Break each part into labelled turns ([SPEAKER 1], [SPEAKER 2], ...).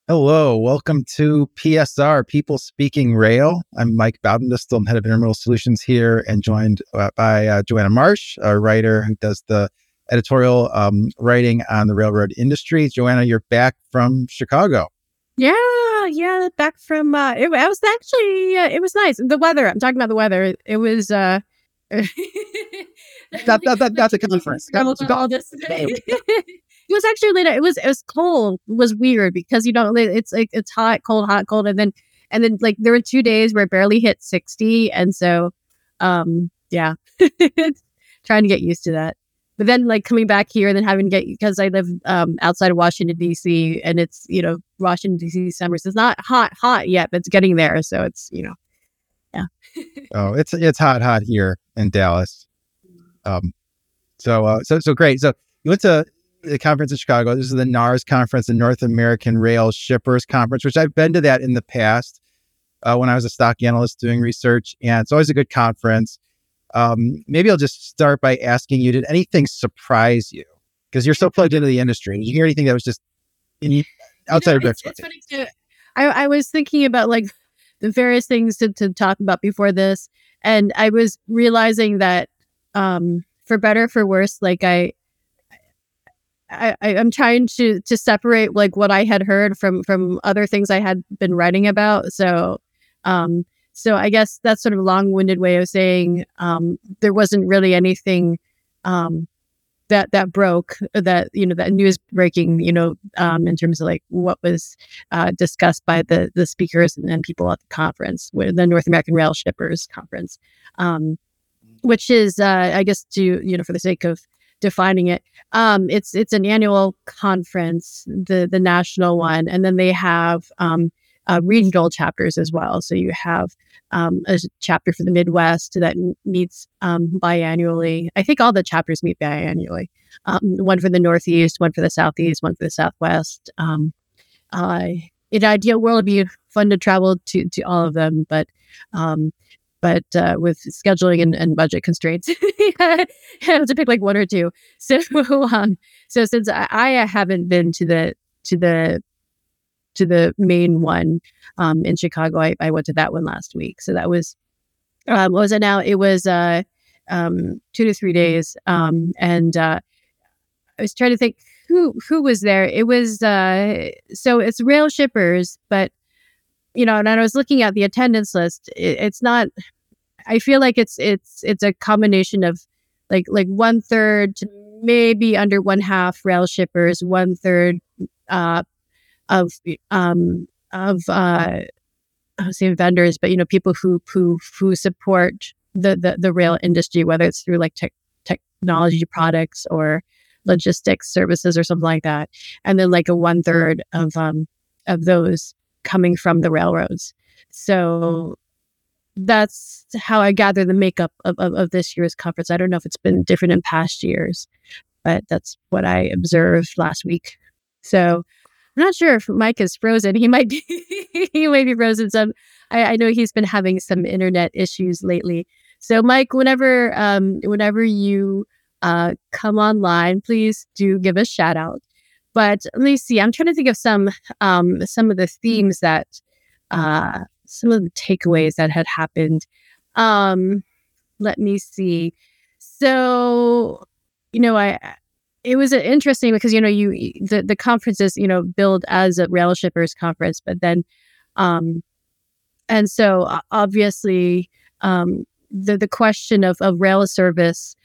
[SPEAKER 1] Hello, welcome to PSR, People Speaking Rail. I'm Mike Baudendistel, I'm head of Intermodal Solutions here, and joined by Joanna Marsh, a writer who does the editorial writing on the railroad industry. Joanna, you're back from Chicago.
[SPEAKER 2] Yeah, back from it was actually it was nice. The weather, I'm talking about the weather. It was
[SPEAKER 1] That's a conference.
[SPEAKER 2] It was actually later. It was cold. It was weird because it's like it's hot, cold, and then like there were 2 days where it barely hit 60, and so yeah, trying to get used to that. But then like coming back here and then having to get, because I live outside of Washington D.C. and it's Washington D.C. summers. It's not hot yet, but it's getting there. So it's yeah.
[SPEAKER 1] Oh, it's hot here in Dallas. So great. So you went to the conference in Chicago. This is the NARS conference, the North American Rail Shippers Conference, which I've been to that in the past when I was a stock analyst doing research, and it's always a good conference. Maybe I'll just start by asking you, did anything surprise you? Because you're so plugged into the industry. Did you hear anything that was just outside of your expectations?
[SPEAKER 2] It's funny too. I was thinking about like the various things to talk about before this, and I was realizing that for better for worse, like I'm trying to separate like what I had heard from other things I had been writing about. So I guess that's sort of a long-winded way of saying there wasn't really anything that broke, that that news breaking, in terms of like what was discussed by the speakers and people at the conference, with the North American Rail Shippers Conference, which is I guess, to for the sake of defining it, it's an annual conference, the national one, and then they have regional chapters as well. So you have a chapter for the Midwest that meets biannually. I think all the chapters meet biannually. One for the Northeast, one for the Southeast, one for the Southwest. In an ideal world, it'd be fun to travel to all of them, but with scheduling and budget constraints, I have to pick like one or two. So since I haven't been to the main one in Chicago, I went to that one last week. So that was what was it now? It was 2 to 3 days, and I was trying to think who was there. It was so it's rail shippers, but and I was looking at the attendance list. It's not. I feel like it's a combination of like 1/3 to maybe under 1/2 rail shippers, 1/3 of I would say vendors, but people who support the rail industry, whether it's through like technology products or logistics services or something like that, and then like a 1/3 of those coming from the railroads. So that's how I gather the makeup of this year's conference. I don't know if it's been different in past years, but that's what I observed last week. So I'm not sure if Mike is frozen. He might be, he might be frozen. I know he's been having some internet issues lately. So Mike, whenever you come online, please do give a shout out. But let me see. I'm trying to think of some of the themes that some of the takeaways that had happened. Let me see. So, it was interesting because, the conference is, billed as a rail shippers conference, but then, and so obviously, the question of rail service,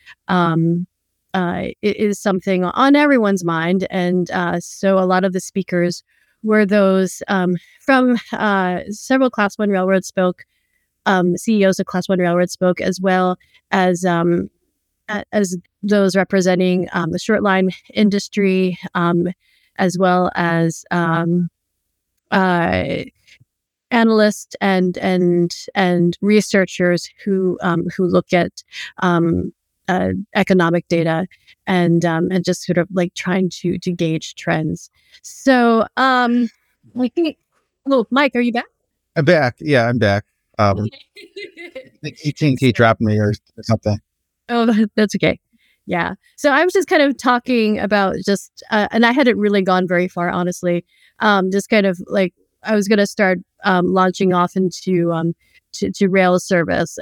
[SPEAKER 2] is something on everyone's mind. And so a lot of the speakers were those from several Class 1 railroads spoke, CEOs of Class 1 railroads spoke, as well as those representing the short line industry, as well as analysts and researchers who look at economic data and just sort of like trying to gauge trends. So I think, well, Mike, are you back?
[SPEAKER 1] I'm back. Yeah, I'm back. I think AT&T dropped me or something.
[SPEAKER 2] Oh, that's okay. Yeah. So I was just kind of talking about just, and I hadn't really gone very far, honestly. Just kind of like I was going to start launching off into to rail service,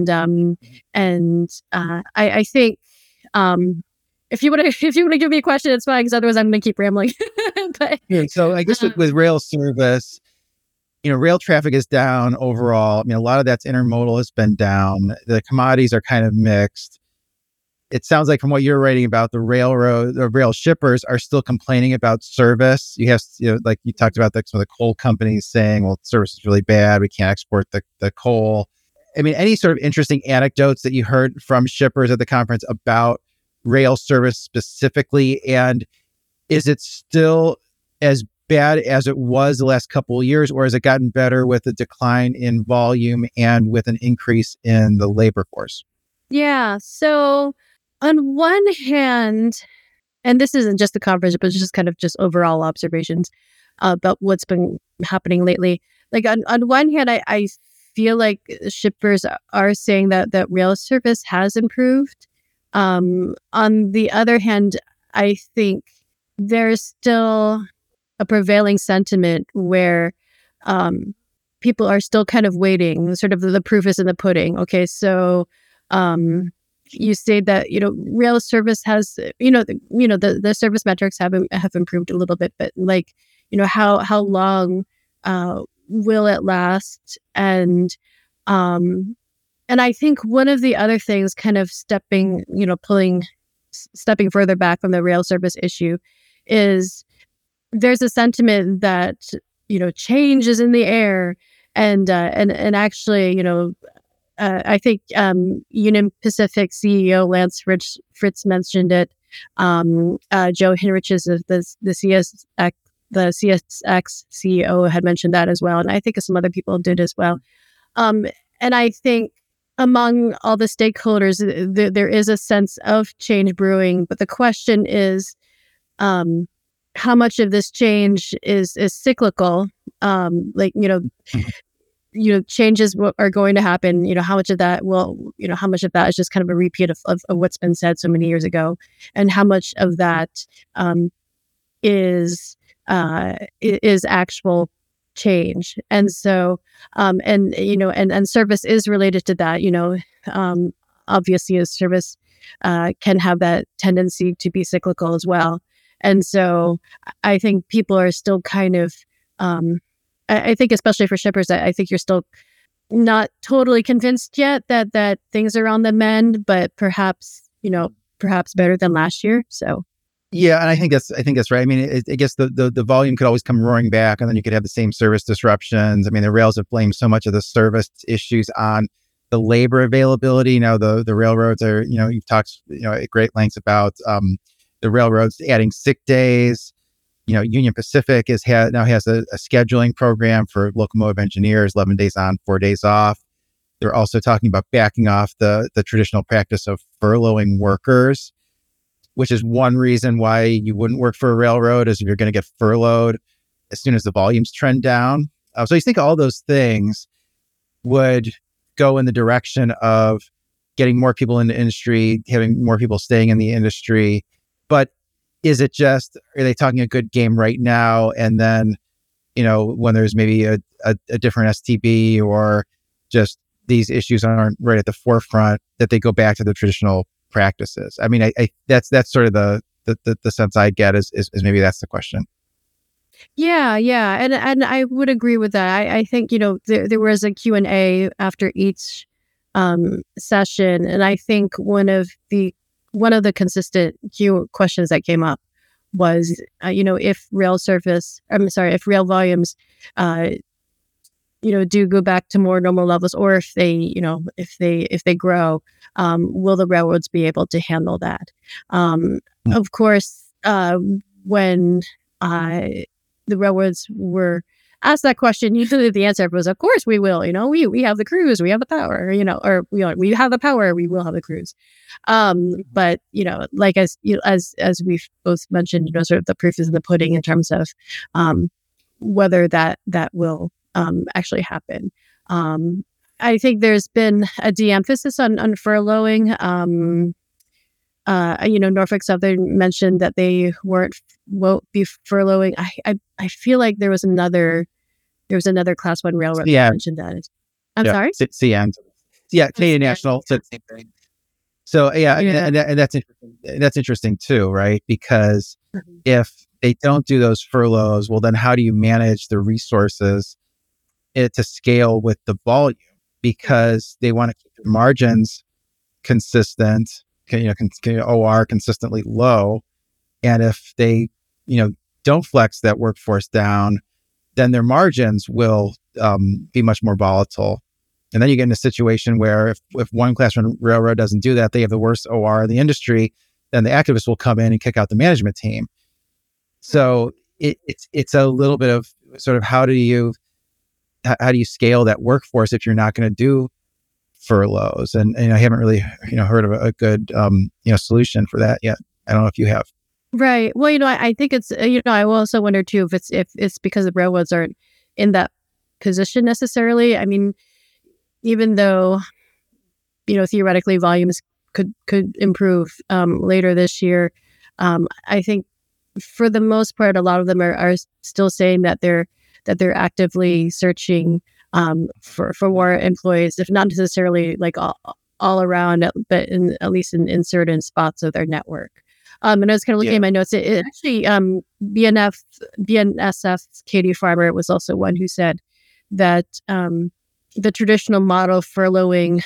[SPEAKER 2] and I think if you want to if you want to give me a question, it's fine because otherwise I'm going to keep rambling. But
[SPEAKER 1] Yeah, so I guess with rail service, rail traffic is down overall. I mean, a lot of that's intermodal has been down. The commodities are kind of mixed. It sounds like from what you're writing about, the rail shippers are still complaining about service. You have, like you talked about some of the coal companies saying, well, service is really bad. We can't export the coal. I mean, any sort of interesting anecdotes that you heard from shippers at the conference about rail service specifically? And is it still as bad as it was the last couple of years, or has it gotten better with the decline in volume and with an increase in the labor force?
[SPEAKER 2] yeah, so on one hand, and this isn't just the conference, but it's just kind of just overall observations about what's been happening lately. Like on one hand, I feel like shippers are saying that rail service has improved. On the other hand, I think there's still a prevailing sentiment where um, people are still kind of waiting. Sort of the proof is in the pudding. Okay, so um, you say that rail service has the service metrics have improved a little bit, but like how long will it last? Um, and I think one of the other things, kind of stepping further back from the rail service issue, is there's a sentiment that change is in the air, and actually I think Union Pacific CEO Lance Fritz mentioned it. Joe Hinrichs of the CSX CEO had mentioned that as well, and I think some other people did as well. And I think among all the stakeholders, there is a sense of change brewing, but the question is, how much of this change is cyclical? Changes are going to happen. How much of that how much of that is just kind of a repeat of what's been said so many years ago, and how much of that is actual change. And so, and service is related to that. Obviously, as service can have that tendency to be cyclical as well. And so, I think people are still kind of. I think especially for shippers, I think you're still not totally convinced yet that things are on the mend, but perhaps better than last year. So
[SPEAKER 1] Yeah, and I think that's right. I mean, I guess the volume could always come roaring back, and then you could have the same service disruptions. I mean, the rails have blamed so much of the service issues on the labor availability. The railroads are, you've talked at great lengths about the railroads adding sick days. Union Pacific now has a scheduling program for locomotive engineers, 11 days on, 4 days off. They're also talking about backing off the traditional practice of furloughing workers, which is one reason why you wouldn't work for a railroad, is if you're going to get furloughed as soon as the volumes trend down. So you think all those things would go in the direction of getting more people in the industry, having more people staying in the industry. But is it just, are they talking a good game right now? And then, when there's maybe a different STB, or just these issues aren't right at the forefront, that they go back to the traditional practices? I mean, I that's sort of the sense I get is maybe that's the question.
[SPEAKER 2] yeah, and I would agree with that. I think there was a Q&A after each session, and I think one of the consistent questions that came up was, if if rail volumes, do go back to more normal levels, or if they grow, will the railroads be able to handle that? Of course, when the railroads were asked that question, usually the answer was, "Of course we will. We have the crews, we have the power. Or we have the power, we will have the crews." But like as we've both mentioned, sort of the proof is in the pudding in terms of whether that will actually happen. I think there's been a de-emphasis on furloughing. Norfolk Southern mentioned that they won't be furloughing. I feel like there was another Class 1 railroad that mentioned that. I'm sorry?
[SPEAKER 1] CN. Yeah, Canadian National said the same thing. So and that's interesting. That's interesting too, right? Because if they don't do those furloughs, well, then how do you manage the resources to scale with the volume? Because they want to keep the margins consistent, OR consistently low, and if they, don't flex that workforce down, then their margins will be much more volatile. And then you get in a situation where if one Class 1 railroad doesn't do that, they have the worst OR in the industry, then the activists will come in and kick out the management team. So it's a little bit of sort of how do you scale that workforce if you're not going to do furloughs? And I haven't really heard of a good solution for that yet. I don't know if you have.
[SPEAKER 2] Right. Well, I think it's I also wonder too if it's because the railroads aren't in that position necessarily. I mean, even though theoretically volumes could improve later this year, I think for the most part a lot of them are still saying that they're actively searching for more employees, if not necessarily like all around, but at least in certain spots of their network. And I was kind of looking at my notes. It actually BNSF's Katie Farmer was also one who said that the traditional model of furloughing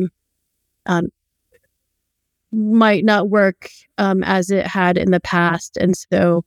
[SPEAKER 2] might not work as it had in the past, and so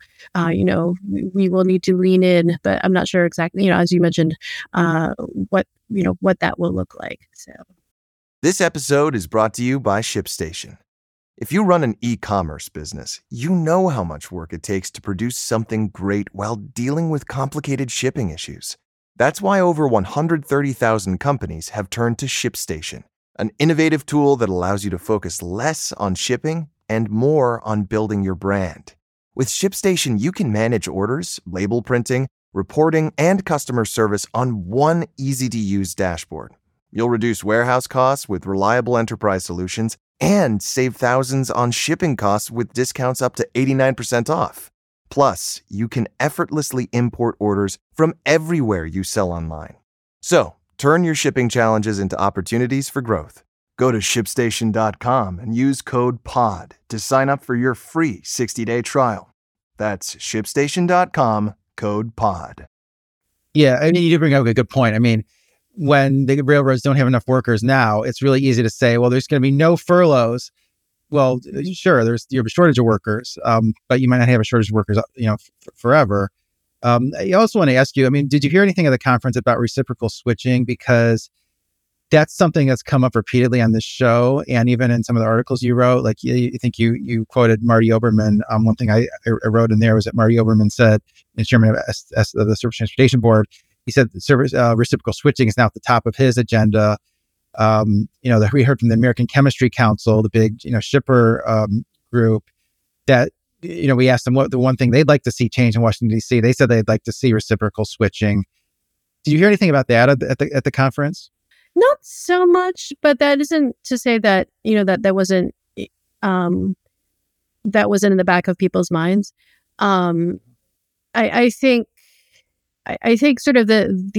[SPEAKER 2] we will need to lean in. But I'm not sure exactly, as you mentioned, what that will look like. So,
[SPEAKER 3] this episode is brought to you by ShipStation. If you run an e-commerce business, you know how much work it takes to produce something great while dealing with complicated shipping issues. That's why over 130,000 companies have turned to ShipStation, an innovative tool that allows you to focus less on shipping and more on building your brand. With ShipStation, you can manage orders, label printing, reporting, and customer service on one easy-to-use dashboard. You'll reduce warehouse costs with reliable enterprise solutions and save thousands on shipping costs with discounts up to 89% off. Plus, you can effortlessly import orders from everywhere you sell online. So, turn your shipping challenges into opportunities for growth. Go to ShipStation.com and use code POD to sign up for your free 60-day trial. That's ShipStation.com, code POD.
[SPEAKER 1] Yeah, I mean, you bring up a good point. I mean, when the railroads don't have enough workers now, it's really easy to say, well, there's going to be no furloughs. Well, sure, you have a shortage of workers, but you might not have a shortage of workers, forever. I also want to ask you, I mean, did you hear anything at the conference about reciprocal switching? Because that's something that's come up repeatedly on this show, and even in some of the articles you wrote. Like, you think you quoted Marty Oberman. One thing I wrote in there was that Marty Oberman said, as chairman of the Surface Transportation Board, he said reciprocal switching is now at the top of his agenda. That we heard from the American Chemistry Council, the big, shipper group, that, we asked them what the one thing they'd like to see change in Washington, D.C. They said they'd like to see reciprocal switching. Did you hear anything about that at the conference?
[SPEAKER 2] Not so much, but that isn't to say that, that wasn't in the back of people's minds. I think sort of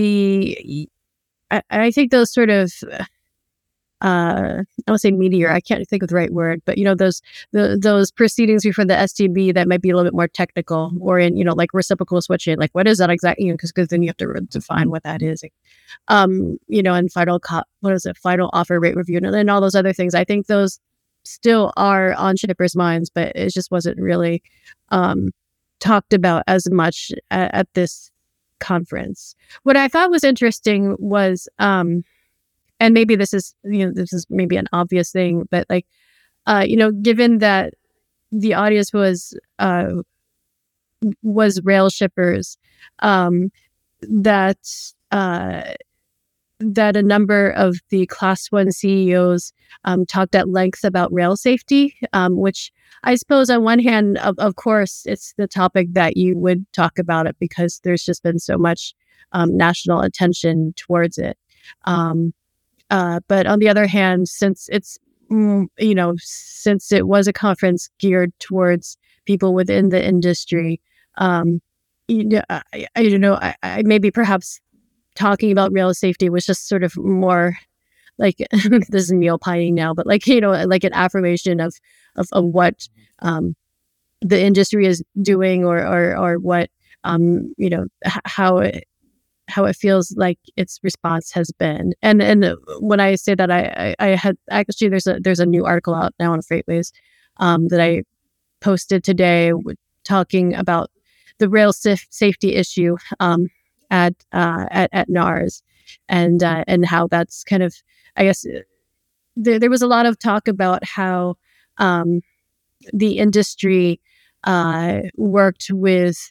[SPEAKER 2] I think those sort of I won't say meteor, I can't think of the right word, but those proceedings before the STB that might be a little bit more technical, or in like reciprocal switching, like what is that exactly? Because then you have to define what that is, and final final offer rate review, and then all those other things. I think those still are on shippers' minds, but it just wasn't really talked about as much at this conference. What I thought was interesting was, and maybe this is maybe an obvious thing, but like, given that the audience was rail shippers, that a number of the Class 1 CEOs talked at length about rail safety, which I suppose on one hand, of course, it's the topic that you would talk about it because there's just been so much national attention towards it. But on the other hand, since it's since it was a conference geared towards people within the industry, I maybe perhaps talking about rail safety was just sort of more like this is me opining now, but like like an affirmation of what the industry is doing, or what how it feels like its response has been. And when I say that, I had actually there's a new article out now on FreightWays that I posted today talking about the rail safety issue at NARS, and how that's kind of, I guess there was a lot of talk about how the industry worked with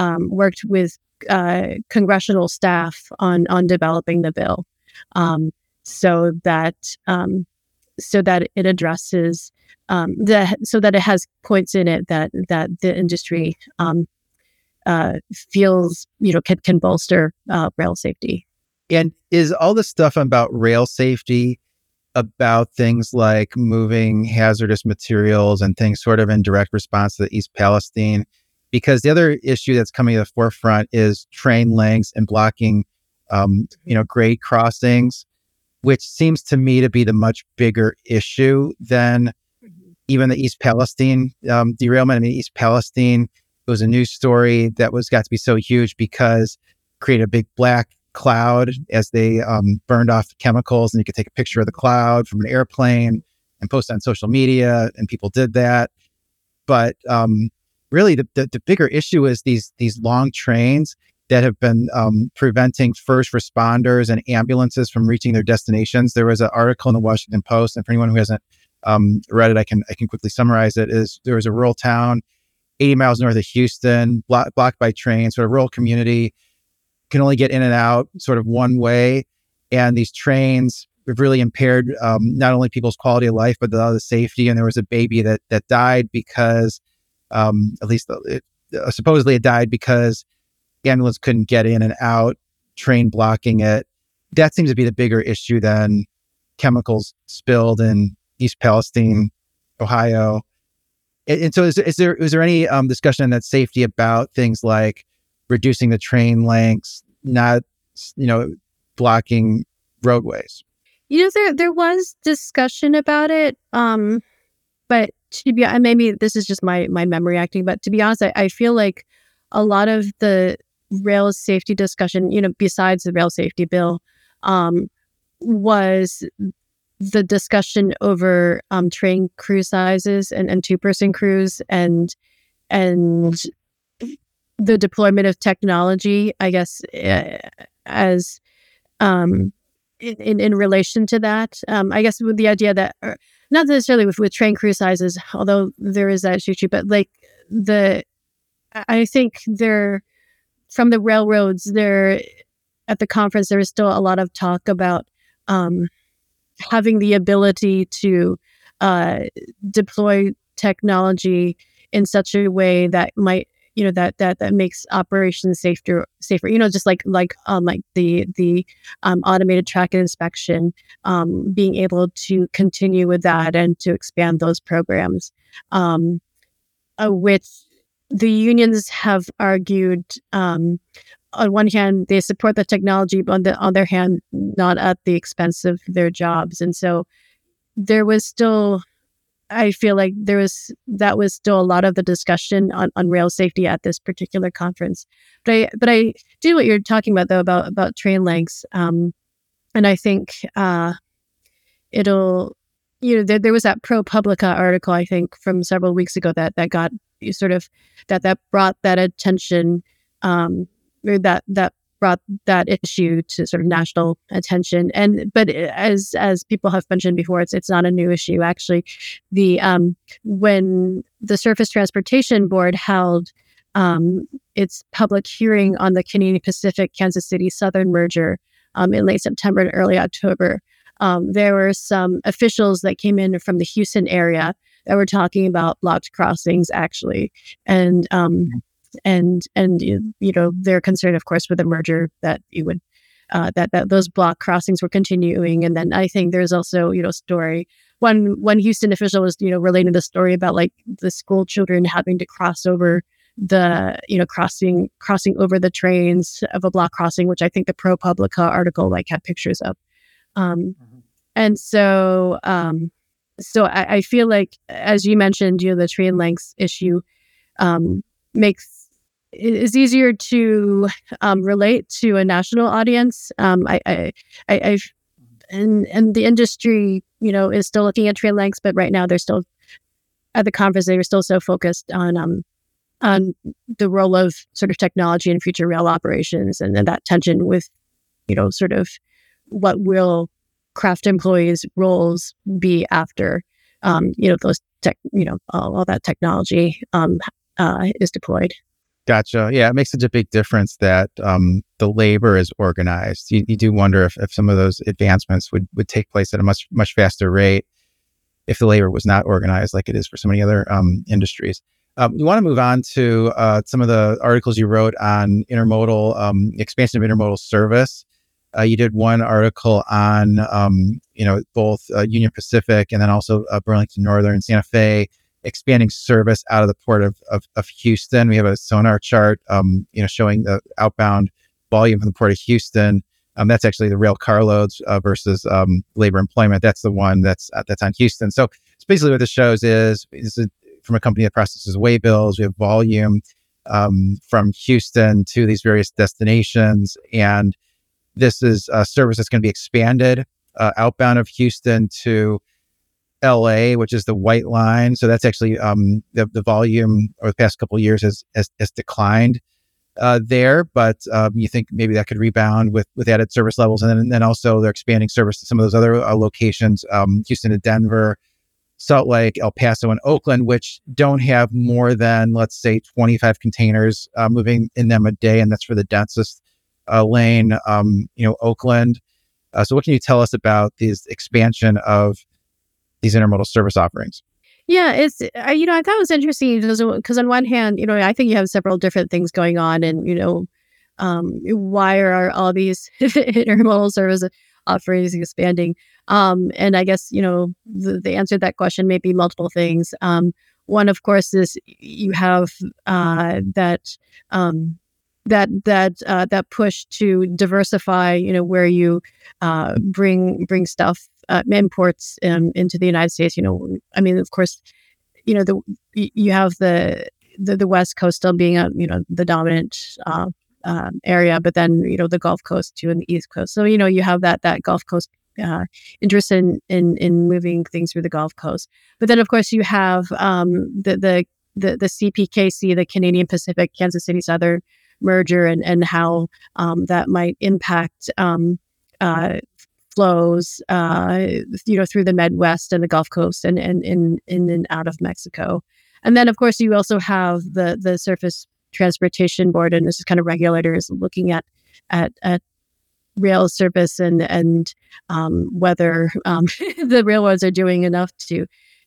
[SPEAKER 2] congressional staff on developing the bill, so that it addresses so that it has points in it that the industry feels can bolster rail safety.
[SPEAKER 1] And is all the stuff about rail safety about things like moving hazardous materials and things sort of in direct response to the East Palestine? Because the other issue that's coming to the forefront is train lengths and blocking, grade crossings, which seems to me to be the much bigger issue than even the East Palestine derailment. I mean, East Palestine, it was a news story that got to be so huge because it created a big black cloud as they burned off the chemicals, and you could take a picture of the cloud from an airplane and post it on social media, and people did that. But really, the bigger issue is these long trains that have been preventing first responders and ambulances from reaching their destinations. There was an article in the Washington Post, and for anyone who hasn't read it, I can quickly summarize it. There was a rural town 80 miles north of Houston, blocked by trains, sort of rural community, can only get in and out sort of one way. And these trains have really impaired not only people's quality of life, but the safety. And there was a baby that died because, at least supposedly it died because the ambulance couldn't get in and out, train blocking it. That seems to be the bigger issue than chemicals spilled in East Palestine, Ohio. And so is there any discussion on that safety about things like reducing the train lengths, not, blocking roadways?
[SPEAKER 2] There was discussion about it, but maybe this is just my memory acting, but to be honest, I feel like a lot of the rail safety discussion, besides the rail safety bill, was the discussion over train crew sizes and 2-person crews and the deployment of technology, I guess, as in relation to that. I guess with the idea that, not necessarily with train crew sizes, although there is that issue, but like I think from the railroads there at the conference, there was still a lot of talk about having the ability to deploy technology in such a way that might, that makes operations safer. Just like the automated track and inspection, being able to continue with that and to expand those programs, which the unions have argued. On one hand, they support the technology, but on the other hand, not at the expense of their jobs. And so there was still, I feel like that was still a lot of the discussion on rail safety at this particular conference. But I do what you're talking about, though, about train lengths. And I think it'll, there was that ProPublica article, I think, from several weeks ago that got sort of, that brought that attention, or that brought that issue to sort of national attention. But as people have mentioned before, it's not a new issue. Actually, when the Surface Transportation Board held its public hearing on the Canadian Pacific Kansas City Southern merger in late September and early October, there were some officials that came in from the Houston area that were talking about blocked crossings, actually, and they're concerned, of course, with the merger that you would that those block crossings were continuing. And then I think there's also a story one Houston official was, relating the story about like the school children having to cross over crossing over the trains of a block crossing, which I think the ProPublica article like had pictures of. And so, I feel like, as you mentioned, the train lengths issue is easier to relate to a national audience. And the industry, is still looking at train lengths, but right now they're still at the conference. They were still so focused on the role of sort of technology in future rail operations, and then that tension with, sort of what will craft employees' roles be after, those all that technology is deployed.
[SPEAKER 1] Gotcha. Yeah, it makes such a big difference that the labor is organized. You do wonder if some of those advancements would take place at a much faster rate if the labor was not organized like it is for so many other industries. You want to move on to some of the articles you wrote on intermodal expansion of intermodal service. You did one article on both Union Pacific and then also Burlington Northern, Santa Fe, expanding service out of the port of Houston. We have a sonar chart, showing the outbound volume from the port of Houston. That's actually the rail carloads versus labor employment. That's the one that's on Houston. So it's basically what this shows is from a company that processes waybills. We have volume from Houston to these various destinations, and this is a service that's going to be expanded outbound of Houston to LA, which is the white line. So that's actually the volume over the past couple of years has declined there, but you think maybe that could rebound with added service levels, and then also they're expanding service to some of those other locations, Houston to Denver, Salt Lake, El Paso, and Oakland, which don't have more than, let's say, 25 containers moving in them a day, and that's for the densest lane, Oakland. So what can you tell us about this expansion of these intermodal service offerings?
[SPEAKER 2] Yeah, it's, I thought it was interesting because on one hand, I think you have several different things going on, and, why are all these intermodal service offerings expanding? And I guess, the answer to that question may be multiple things. One, of course, is you have that push to diversify, where you bring stuff, imports into the United States. Of course, you have the West Coast still being the dominant area, but then the Gulf Coast too and the East Coast. So you have that Gulf Coast interest in moving things through the Gulf Coast. But then of course you have the CPKC, the Canadian Pacific Kansas City Southern merger, and how that might impact flows through the Midwest and the Gulf Coast and in and out of Mexico. And then of course you also have the Surface Transportation Board, and this is kind of regulators looking at rail service and whether the railroads are doing enough to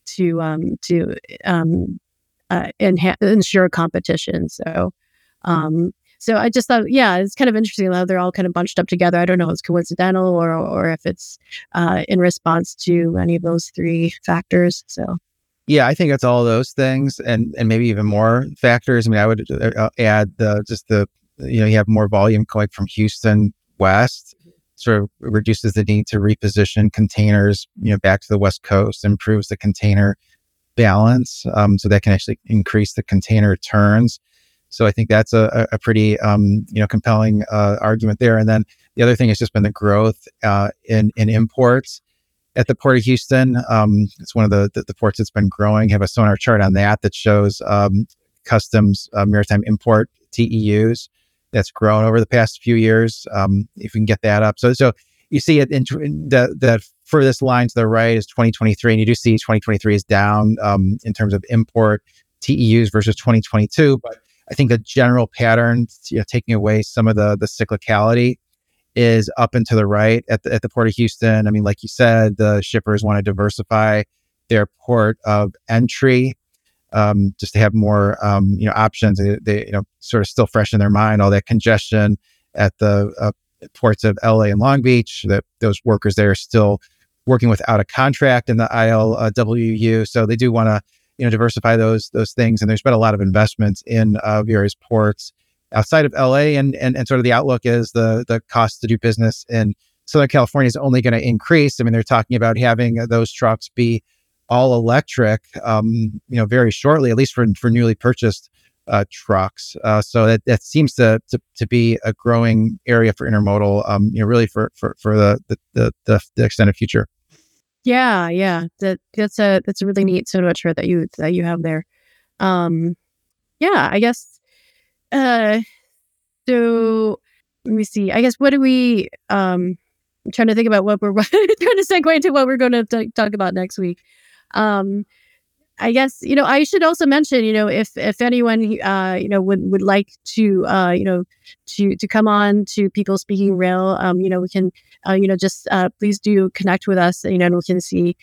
[SPEAKER 2] ensure competition. So I just thought, it's kind of interesting how they're all kind of bunched up together. I don't know if it's coincidental or if it's in response to any of those three factors. So.
[SPEAKER 1] Yeah, I think it's all of those things and maybe even more factors. I mean, I would add you have more volume going from Houston west, sort of reduces the need to reposition containers, back to the West Coast, improves the container balance. So that can actually increase the container turns. So I think that's a pretty, compelling argument there. And then the other thing has just been the growth in imports at the Port of Houston. It's one of the ports that's been growing. Have a sonar chart on that shows customs maritime import TEUs that's grown over the past few years. If we can get that up. So you see it in the furthest line to the right is 2023, and you do see 2023 is down in terms of import TEUs versus 2022. But I think the general pattern, taking away some of the cyclicality, is up and to the right at the Port of Houston. I mean, like you said, the shippers want to diversify their port of entry, just to have more, options. They sort of still fresh in their mind all that congestion at the ports of LA and Long Beach. That those workers there are still working without a contract in the ILWU. So they do want to, diversify those things. And there's been a lot of investments in various ports outside of LA, and sort of the outlook is the cost to do business in Southern California is only going to increase. I mean, they're talking about having those trucks be all electric, very shortly, at least for newly purchased trucks. So that seems to be a growing area for intermodal, really for the extended future.
[SPEAKER 2] Yeah. That's a really neat sort of chart that you have there. I guess. So let me see. I guess what do we? I'm trying to think about what we're trying to segue into what we're going to talk about next week. I guess, I should also mention, if anyone, would like to, to come on to People Speaking Rail, we can, just please do connect with us, and we can see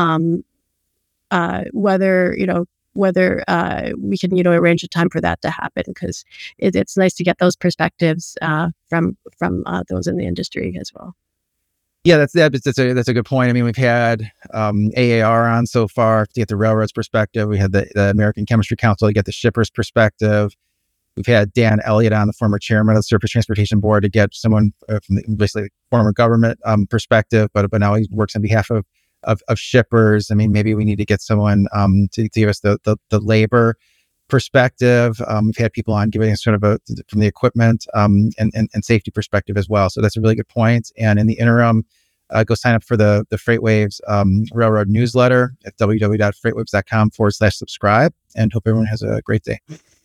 [SPEAKER 2] whether we can, arrange a time for that to happen, because it's nice to get those perspectives from those in the industry as well.
[SPEAKER 1] Yeah, that's a good point. I mean, we've had AAR on so far to get the railroad's perspective. We had the American Chemistry Council to get the shipper's perspective. We've had Dan Elliott on, the former chairman of the Surface Transportation Board, to get someone from basically former government perspective, but now he works on behalf of shippers. I mean, maybe we need to get someone to give us the labor perspective. We've had people on giving us sort of from the equipment and safety perspective as well. So that's a really good point. And in the interim, go sign up for the FreightWaves Railroad newsletter at www.freightwaves.com/subscribe, and hope everyone has a great day.